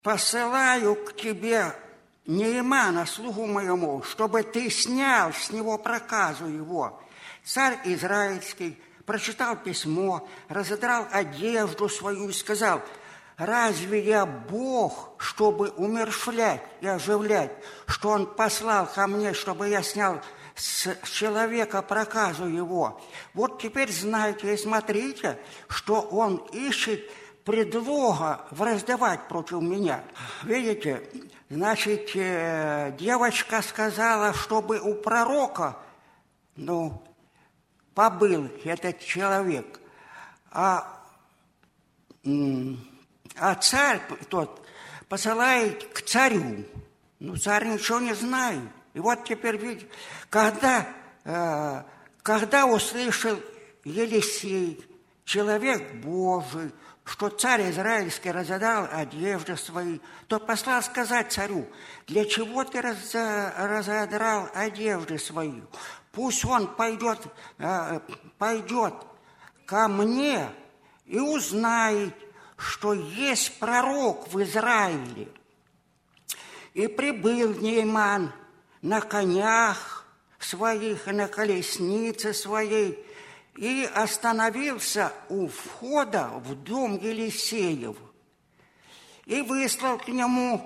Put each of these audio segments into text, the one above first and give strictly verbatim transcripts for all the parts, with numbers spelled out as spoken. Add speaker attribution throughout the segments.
Speaker 1: посылаю к тебе Неймана, слугу моему, чтобы ты снял с него проказу его. Царь израильский прочитал письмо, разодрал одежду свою и сказал: разве я Бог, чтобы умерщвлять и оживлять, что Он послал ко мне, чтобы я снял с человека проказу его? Вот теперь знайте и смотрите, что он ищет предлога враждовать против меня. Видите, значит, девочка сказала, чтобы у пророка, ну, побыл этот человек, а, а царь тот посылает к царю. Ну, царь ничего не знает. И вот теперь, видите, когда, э, когда услышал Елисей, человек Божий, что царь израильский разодрал одежды свои, то послал сказать царю: для чего ты раз, разодрал одежды свои? Пусть он пойдет, э, пойдет ко мне и узнает, что есть пророк в Израиле. И прибыл Нейман на конях своих и на колеснице своей, и остановился у входа в дом Елисеев. И выслал к нему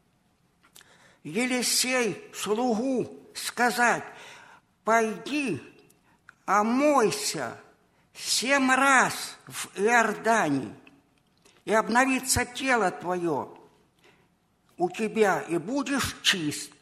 Speaker 1: Елисей слугу сказать: пойди, омойся семь раз в Иордане, и обновится тело твое у тебя, и будешь чист.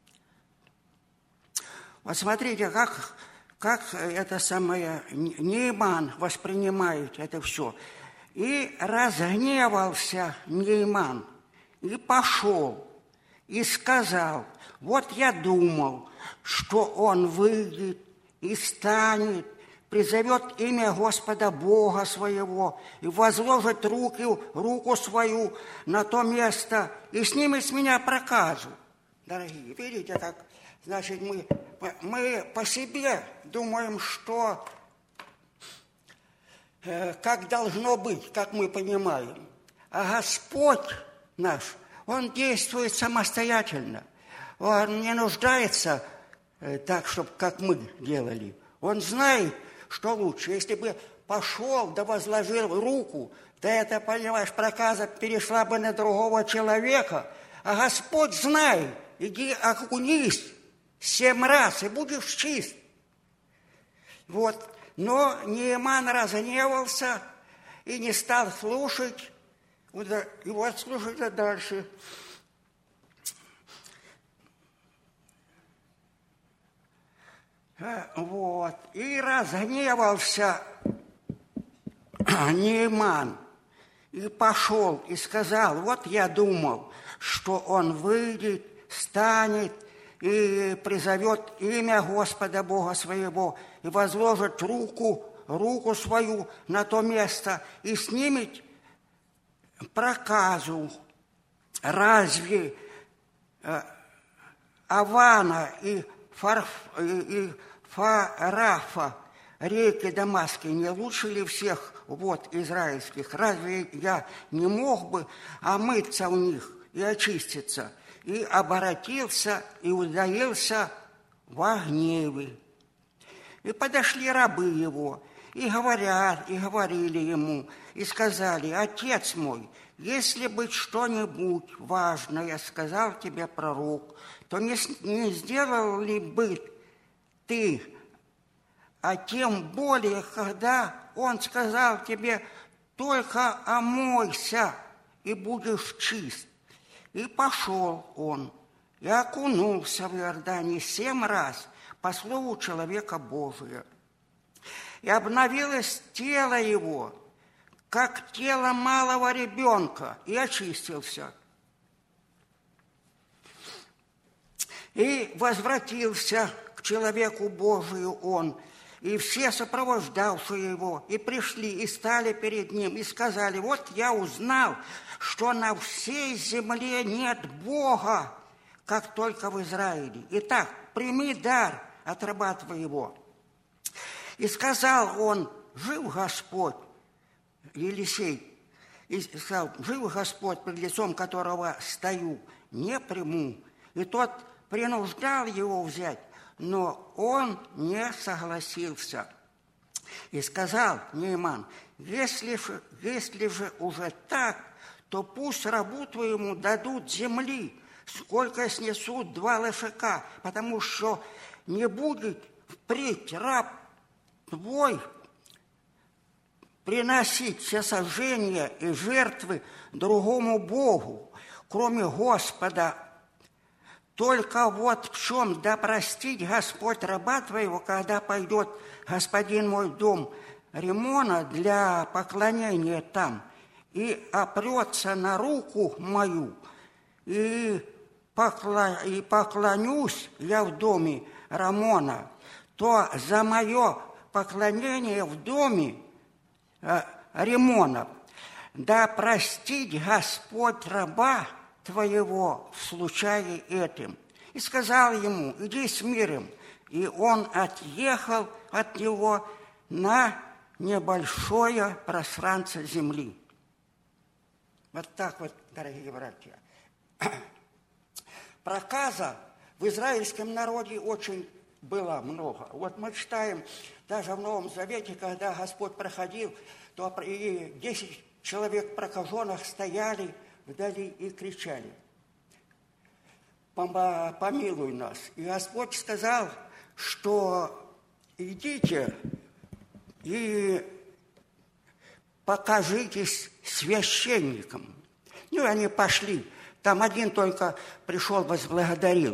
Speaker 1: Вот смотрите, как, как это самое Нейман воспринимает это все. И разгневался Нейман, и пошел, и сказал: вот я думал, что он выйдет и станет, призовет имя Господа Бога своего и возложит руки, руку свою на то место и снимет с меня проказу. Дорогие, видите, как, значит, мы, мы по себе думаем, что э, как должно быть, как мы понимаем. А Господь наш, Он действует самостоятельно. Он не нуждается э, так, чтобы как мы делали. Он знает, что лучше. Если бы пошел да возложил руку, да это, понимаешь, проказа перешла бы на другого человека, а Господь знает: иди окунись семь раз, и будешь чист. Вот. Но Нейман разгневался и не стал слушать. И вот слушайте дальше. Вот. И разгневался Нейман, и пошел, и сказал: вот я думал, что он выйдет, станет, и призовет имя Господа Бога своего, и возложит руку, руку свою на то место, и снимет проказу. Разве э, Авана и, Фарф, и, и Фарафа, реки Дамасские, не лучше ли всех вод израильских? Разве я не мог бы омыться у них и очиститься? И оборотился, и удалился во гневе. И подошли рабы его, и говорят, и говорили ему, и сказали: отец мой, если бы что-нибудь важное сказал тебе пророк, то не, не сделал ли бы ты, а тем более, когда он сказал тебе: только омойся, и будешь чист. И пошел он, и окунулся в Иордане семь раз по слову человека Божия. И обновилось тело его, как тело малого ребенка, и очистился. И возвратился к человеку Божию он, и все сопровождавшие его, и пришли, и стали перед ним, и сказали: вот я узнал, что на всей земле нет Бога, как только в Израиле. Итак, прими дар от раба твоего. И сказал он: жив Господь, Елисей, и сказал: жив Господь, пред лицом которого стою, не приму. И тот принуждал его взять, но он не согласился. И сказал Нейман: если же, если же уже так, то пусть рабу твоему дадут земли, сколько снесут два лошака, потому что не будет впредь раб твой приносить всесожжения и жертвы другому Богу, кроме Господа. Только вот в чем да простить Господь раба твоего, когда пойдет господин мой в дом Римона для поклонения там, и опрется на руку мою, и, покла... и поклонюсь я в доме Рамона, то за мое поклонение в доме э, Римона да простить Господь раба твоего в случае этим. И сказал ему: иди с миром. И он отъехал от него на небольшое пространство земли. Вот так вот, дорогие братья. Проказа в израильском народе очень было много. Вот мы читаем даже в Новом Завете, когда Господь проходил, то и десять человек прокаженных стояли вдали и кричали: помилуй нас. И Господь сказал, что идите и покажитесь священникам. Ну, они пошли. Там один только пришел, возблагодарил.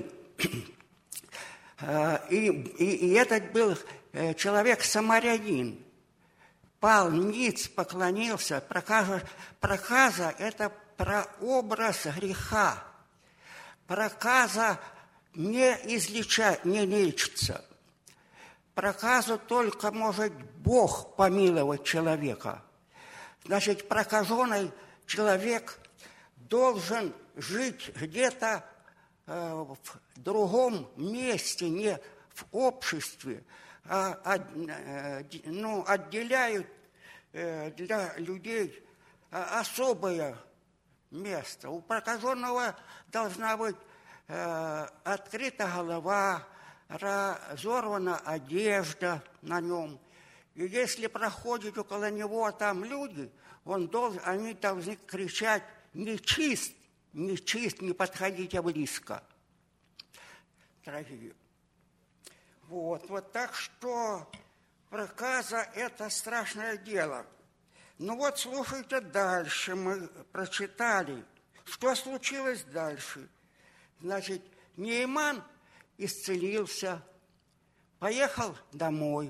Speaker 1: И, и, и этот был человек самарянин. Пал ниц, поклонился. Проказа, проказа – это прообраз греха. Проказа не излеча, не лечится. Проказу только может Бог помиловать человека. Значит, прокаженный человек должен жить где-то э, в другом месте, не в обществе, а от, э, ну, отделяют э, для людей особое место. У прокаженного должна быть э, открыта голова, разорвана одежда на нем. И если проходят около него там люди, он должен, они должны кричать: нечист, нечист, не подходите близко. Дорогие. Вот, вот так что проказа – это страшное дело. Ну вот, слушайте дальше, мы прочитали, что случилось дальше. Значит, Нейман исцелился, поехал домой.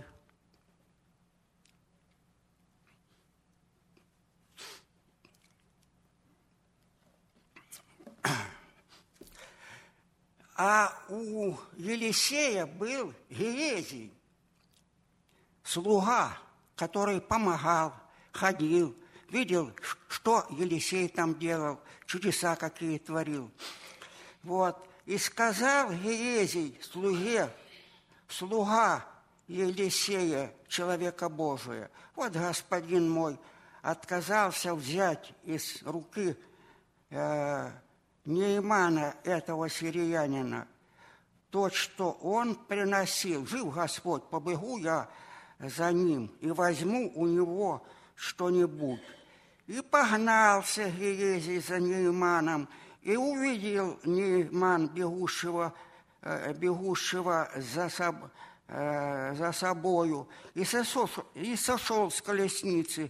Speaker 1: А у Елисея был Геезий, слуга, который помогал, ходил, видел, что Елисей там делал, чудеса какие творил. Вот. И сказал Геезий слуге, слуга Елисея, человека Божия: вот господин мой отказался взять из руки э, Неймана, этого сириянина, то, что он приносил. Жив Господь, побегу я за ним и возьму у него что-нибудь. И погнался Геезий за Нейманом, и увидел Нейман бегущего, бегущего за, соб, за собою, и сошел, и сошел с колесницы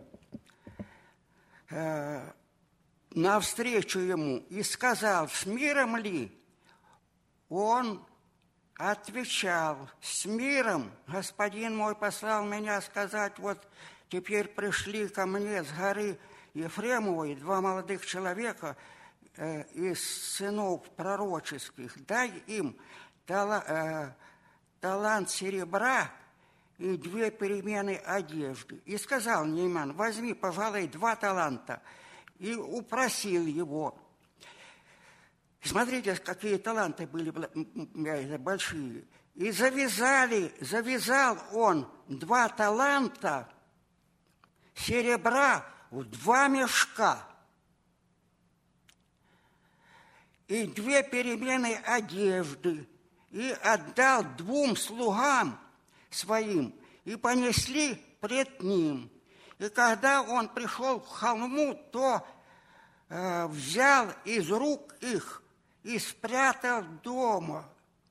Speaker 1: навстречу ему и сказал: с миром ли? Он отвечал: с миром. Господин мой послал меня сказать: вот теперь пришли ко мне с горы Ефремовой два молодых человека э, из сынов пророческих. Дай им тала, э, талант серебра и две перемены одежды. И сказал Нейман: возьми, пожалуй, два таланта. И упросил его. Смотрите, какие таланты были большие. И завязали, завязал он два таланта серебра в два мешка и две перемены одежды, и отдал двум слугам своим, и понесли пред ним. И когда он пришел к холму, то э, взял из рук их и спрятал дома,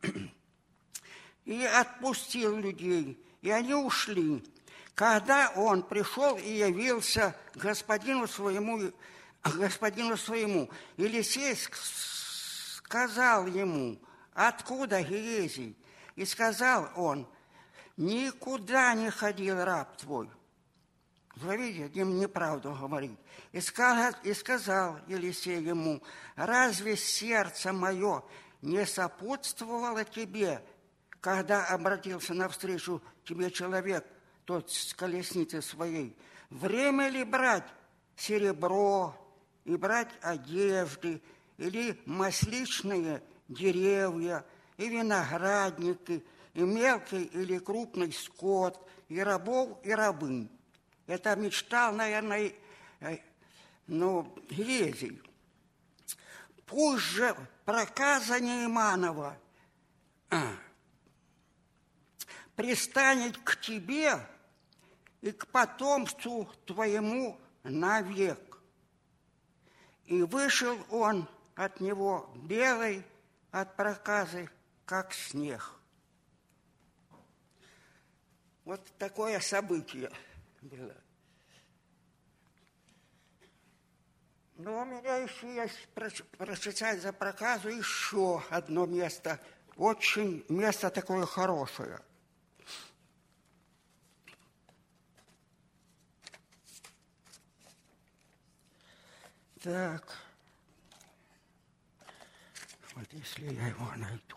Speaker 1: и отпустил людей, и они ушли. Когда он пришел и явился господину своему, господину своему, Елисей сказал ему: откуда Геезий? И сказал он: никуда не ходил раб твой. Вы видите, им неправду говорит. И сказал, и сказал Елисей ему: разве сердце мое не сопутствовало тебе, когда обратился навстречу тебе человек, тот с колесницы своей? Время ли брать серебро и брать одежды, или масличные деревья, и виноградники, и мелкий или крупный скот, и рабов, и рабынь? Это мечтал, наверное, ну, Геезий. Пусть же проказа Нейманова пристанет к тебе и к потомству твоему навек. И вышел он от него белый от проказы, как снег. Вот такое событие было. Но у меня еще есть прочитать за проказу еще одно место. Очень место такое хорошее. Так. Вот если я его найду.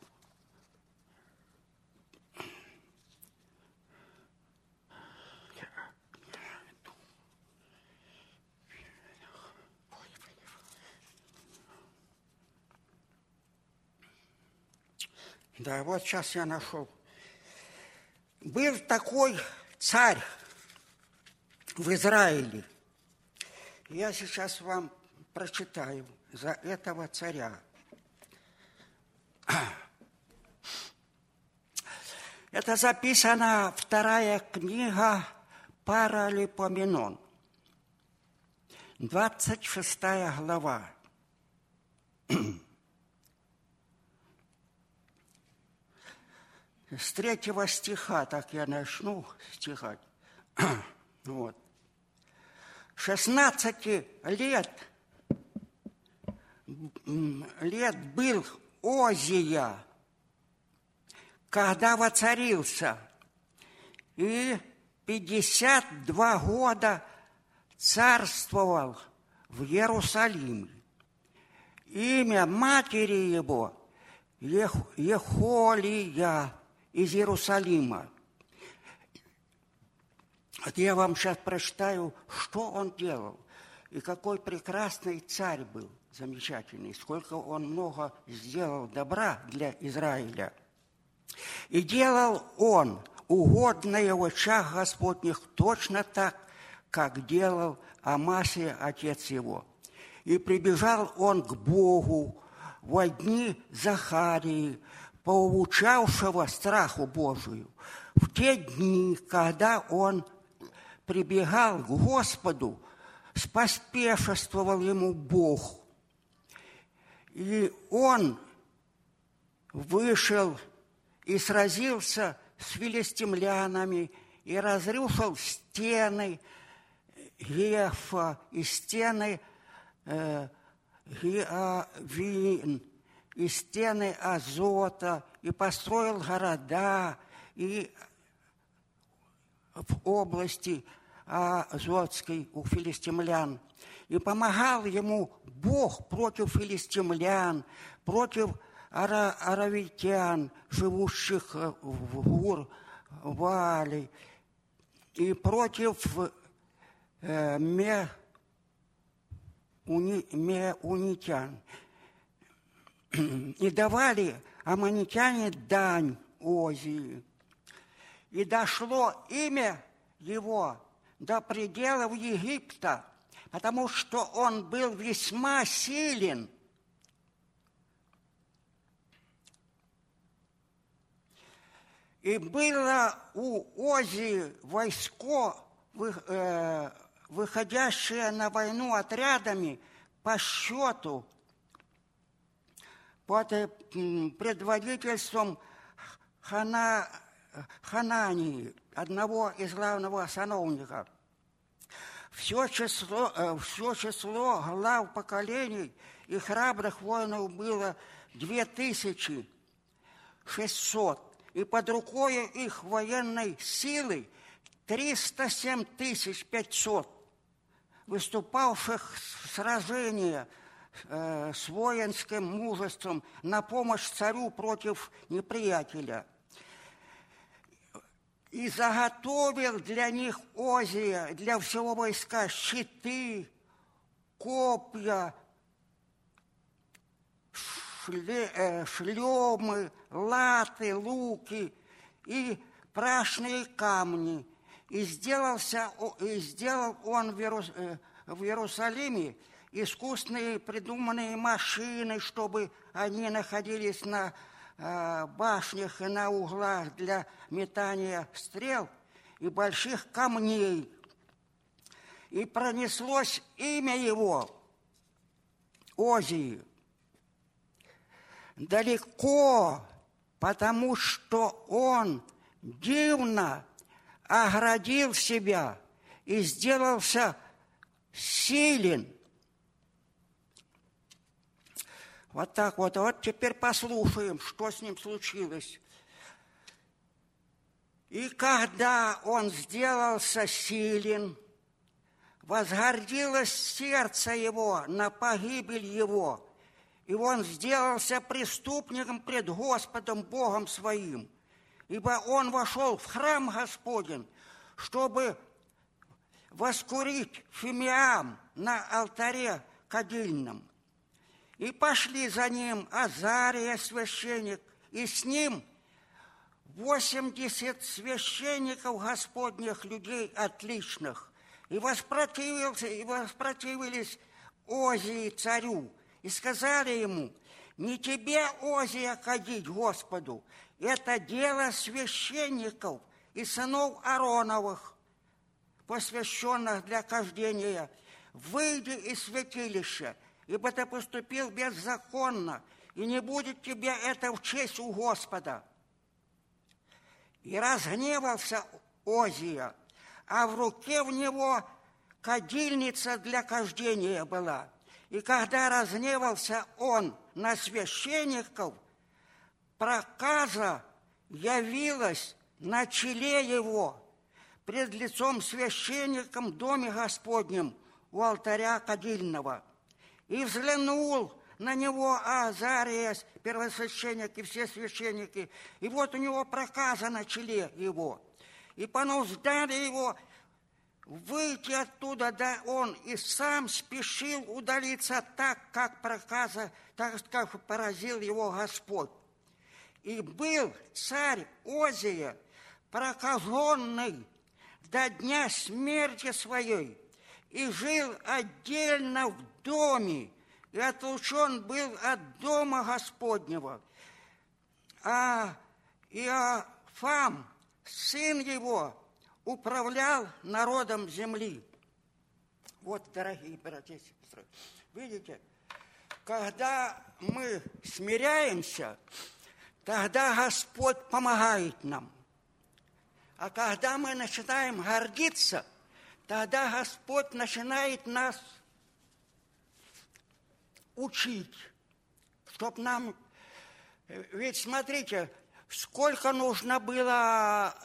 Speaker 1: Да, вот сейчас я нашел. Был такой царь в Израиле. Я сейчас вам прочитаю за этого царя. Это записана вторая книга Паралипоменон, двадцать шестая глава. С третьего стиха, так я начну стихать. Вот. шестнадцати лет, лет был Озия, когда воцарился, и пятьдесят два года царствовал в Иерусалиме. Имя матери его Ехолия из Иерусалима. Вот я вам сейчас прочитаю, что он делал, и какой прекрасный царь был, замечательный, сколько он много сделал добра для Израиля. И делал он угодное в очах Господних точно так, как делал Амасия, отец его. И прибежал он к Богу во дни Захарии, поучавшего страху Божию, в те дни, когда он прибегал к Господу, споспешествовал ему Бог. И он вышел и сразился с филистимлянами, и разрушил стены Гефа и стены э, Геавин, и стены Азота, и построил города, и в области Азотской у филистимлян. И помогал ему Бог против филистимлян, против ара- аравитян, живущих в Гур-Вале, и против э, ме, уни, меунитян. И давали аммонитяне дань Озии. И дошло имя его до пределов Египта, потому что он был весьма силен. И было у Озии войско, выходящее на войну отрядами по счету, под предводительством Хана, Ханании, одного из главного сановника. Все число, все число глав поколений и храбрых воинов было две тысячи шестьсот, и под рукой их военной силы триста семь тысяч пятьсот, выступавших в сражении э, с воинским мужеством на помощь царю против неприятеля. И заготовил для них Озия, для всего войска, щиты, копья, шле, э, шлемы, латы, луки и прашные камни. И, сделался, и сделал он в, Иерус, э, в Иерусалиме искусные придуманные машины, чтобы они находились на башнях и на углах для метания стрел и больших камней. И пронеслось имя его, Озии, далеко, потому что он дивно оградил себя и сделался силен. Вот так вот. Вот теперь послушаем, что с ним случилось. И когда он сделался силен, возгордилось сердце его на погибель его, и он сделался преступником пред Господом Богом своим, ибо он вошел в храм Господень, чтобы воскурить фимиам на алтаре кадильном. И пошли за ним Азария, священник, и с ним восемьдесят священников Господних, людей отличных. И воспротивился, и воспротивились Озии царю, и сказали ему: не тебе, Озия, кадить Господу, это дело священников и сынов Аароновых, посвященных для кождения. Выйди из святилища, ибо ты поступил беззаконно, и не будет тебе это в честь у Господа. И разгневался Озия, а в руке у него кадильница для кождения была. И когда разгневался он на священников, проказа явилась на челе его пред лицом священником в доме Господнем у алтаря кадильного. И взглянул на него Азария, первосвященник, и все священники, и вот у него проказа на челе его. И понуждали его выйти оттуда, да он и сам спешил удалиться так, как проказа, так как поразил его Господь. И был царь Озия прокаженный до дня смерти своей, и жил отдельно в доме, и отлучен был от дома Господнего. А Иофам, сын его, управлял народом земли. Вот, дорогие братья и сестры, видите, когда мы смиряемся, тогда Господь помогает нам. А когда мы начинаем гордиться, тогда Господь начинает нас учить, чтоб нам... Ведь смотрите, сколько нужно было...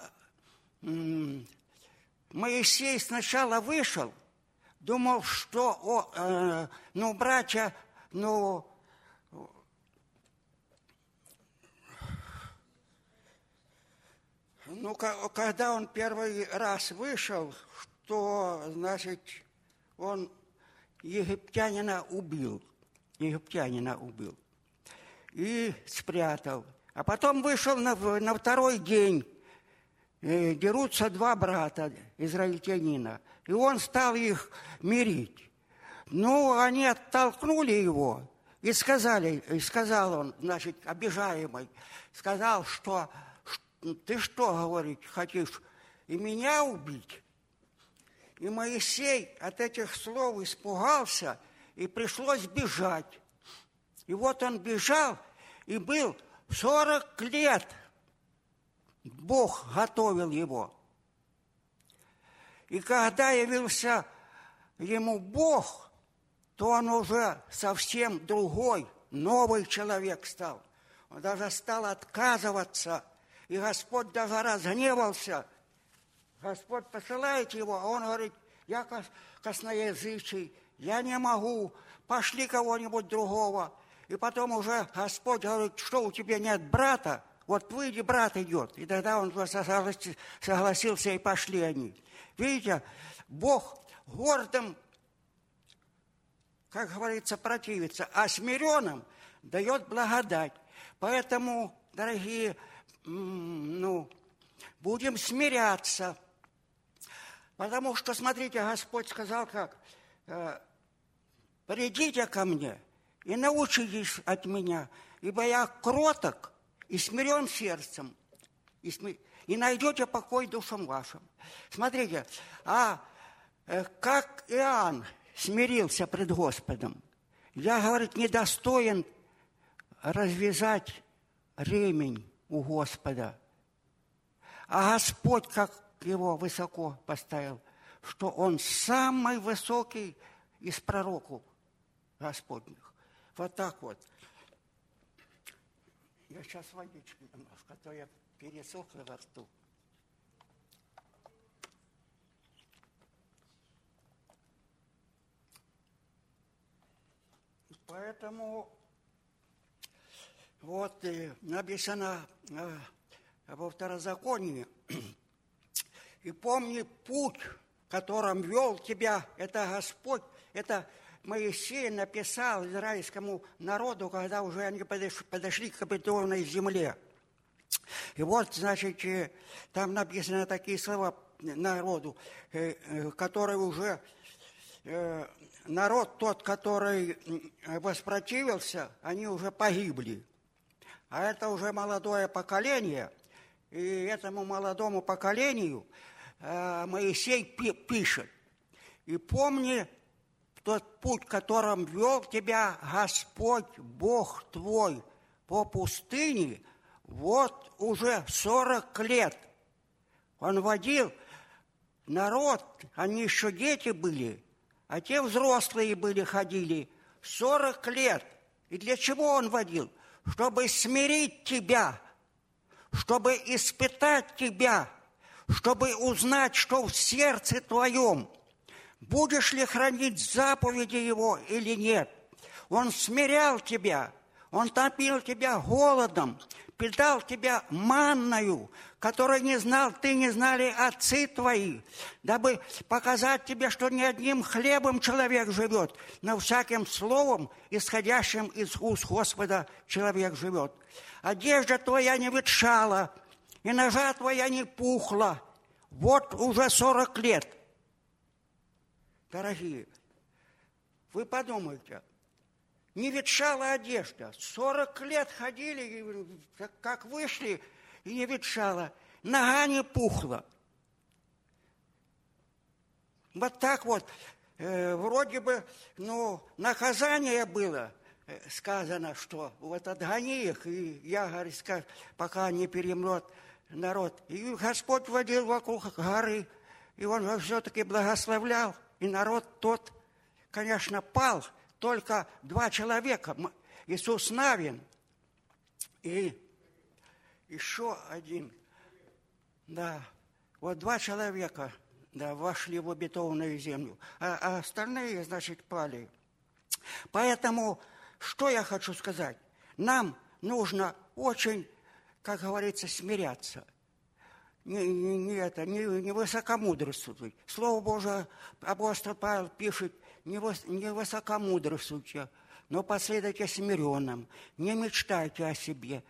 Speaker 1: Моисей сначала вышел, думал, что, о, э, ну, братья, ну, ну, когда он первый раз вышел, что, значит, он египтянина убил, египтянина убил и спрятал. А потом вышел на, на второй день, дерутся два брата израильтянина, и он стал их мирить. Ну, они оттолкнули его и сказали, и сказал он, значит, обижаемый, сказал, что ты что, говорит, хочешь и меня убить? И Моисей от этих слов испугался, и пришлось бежать. И вот он бежал, и был сорок лет. Бог готовил его. И когда явился ему Бог, то он уже совсем другой, новый человек стал. Он даже стал отказываться, и Господь даже разгневался. Господь посылает его, а он говорит, я косноязычий, я не могу, пошли кого-нибудь другого. И потом уже Господь говорит, что у тебя нет брата, вот выйди, брат идет. И тогда он согласился, и пошли они. Видите, Бог гордым, как говорится, противится, а смиренным дает благодать. Поэтому, дорогие, ну, будем смиряться. Потому что, смотрите, Господь сказал как, «Придите ко мне и научитесь от меня, ибо я кроток и смирен сердцем, и, сми... и найдете покой душам вашим». Смотрите, а как Иоанн смирился пред Господом. Я, говорит, недостоин развязать ремень у Господа. А Господь как его высоко поставил, что он самый высокий из пророков Господних. Вот так вот. Я сейчас водички немножко, а то я пересохла во рту. Поэтому вот и написано э, во Второзаконии, «И помни путь, которым вел тебя, это Господь, это Моисей написал израильскому народу, когда уже они подошли к обетованной земле». И вот, значит, там написаны такие слова народу, который уже, народ тот, который воспротивился, они уже погибли. А это уже молодое поколение, и этому молодому поколению Моисей пишет: «И помни тот путь, которым вел тебя Господь, Бог твой, по пустыне, вот уже сорок лет». Он водил народ, они еще дети были, а те взрослые были, ходили, сорок лет. И для чего он водил? Чтобы смирить тебя, чтобы испытать тебя, чтобы узнать, что в сердце твоем, будешь ли хранить заповеди его или нет. Он смирял тебя, он топил тебя голодом, питал тебя манною, которой не знал ты, не знали отцы твои, дабы показать тебе, что не одним хлебом человек живет, но всяким словом, исходящим из уст Господа, человек живет. Одежда твоя не ветшала, и ножа твоя не пухла. Вот уже сорок лет. Дорогие, вы подумайте, не ветшала одежда. Сорок лет ходили, как вышли, и не ветшала. Нога не пухла. Вот так вот. Э, вроде бы, ну, наказание было. Сказано, что вот отгони их, и я, говорит, скажу, пока не перемрет народ. И Господь водил вокруг горы, и он все-таки благословлял. И народ тот, конечно, пал. Только два человека, Иисус Навин и еще один, да, вот два человека, да, вошли в обетованную землю, а, а остальные, значит, пали. Поэтому, что я хочу сказать? Нам нужно очень, как говорится, смиряться. Не, не, не, это, не, не высокомудрствовать. Слово Божие, апостол Павел пишет: не, выс, не высокомудрствуйте, но последуйте смиренным, не мечтайте о себе.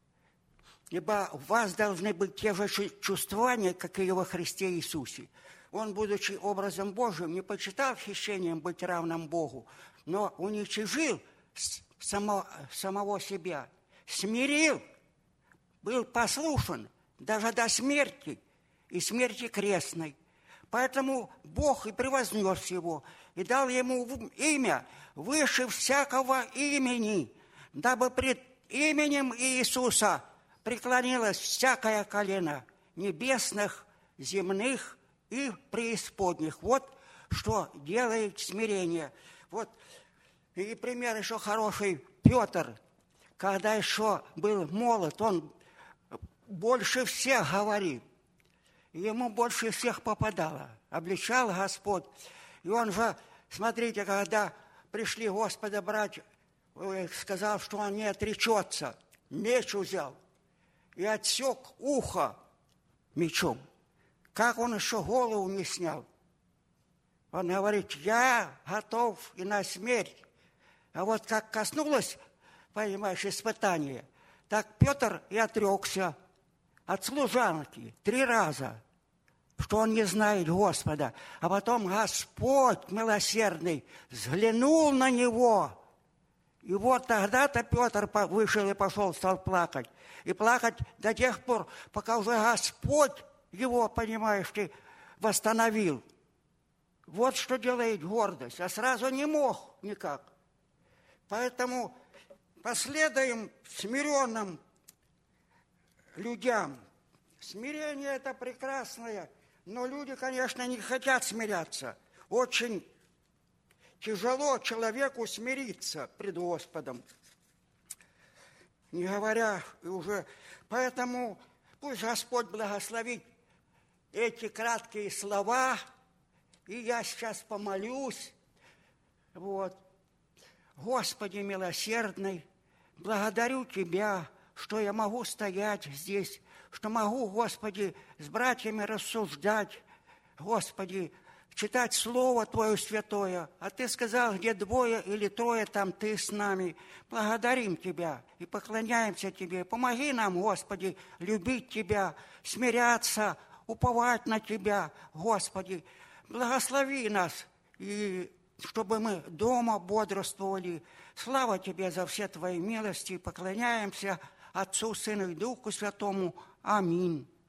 Speaker 1: Ибо у вас должны быть те же чувствования, как и во Христе Иисусе. Он, будучи образом Божьим, не почитал хищением быть равным Богу, но уничижил само, самого себя, смирил, был послушен даже до смерти и смерти крестной. Поэтому Бог и превознес его, и дал ему имя выше всякого имени, дабы пред именем Иисуса преклонилось всякое колено небесных, земных и преисподних. Вот что делает смирение. Вот и пример еще хороший. Петр, когда еще был молод, он больше всех говорит. Ему больше всех попадало. Обличал Господь. И он же, смотрите, когда пришли Господа брать, сказал, что он не отречется. Меч взял и отсек ухо мечом. Как он еще голову не снял? Он говорит, я готов и на смерть. А вот как коснулось, понимаешь, испытание, так Петр и отрекся от служанки три раза, что он не знает Господа. А потом Господь милосердный взглянул на него. И вот тогда-то Петр вышел и пошел, стал плакать. И плакать до тех пор, пока уже Господь его, понимаешь ты, восстановил. Вот что делает гордость. А сразу не мог никак. Поэтому последуем смиренным людям. Смирение – это прекрасное, но люди, конечно, не хотят смиряться. Очень тяжело человеку смириться пред Господом. Не говоря уже... Поэтому пусть Господь благословит эти краткие слова, и я сейчас помолюсь. Вот. Господи милосердный, благодарю Тебя, что я могу стоять здесь, что могу, Господи, с братьями рассуждать, Господи, читать Слово Твое святое. А Ты сказал, где двое или трое, там Ты с нами. Благодарим Тебя и поклоняемся Тебе. Помоги нам, Господи, любить Тебя, смиряться, уповать на Тебя, Господи. Благослови нас, и чтобы мы дома бодрствовали. Слава Тебе за все Твои милости. Поклоняемся Отцу, Сыну и Духу Святому. Аминь.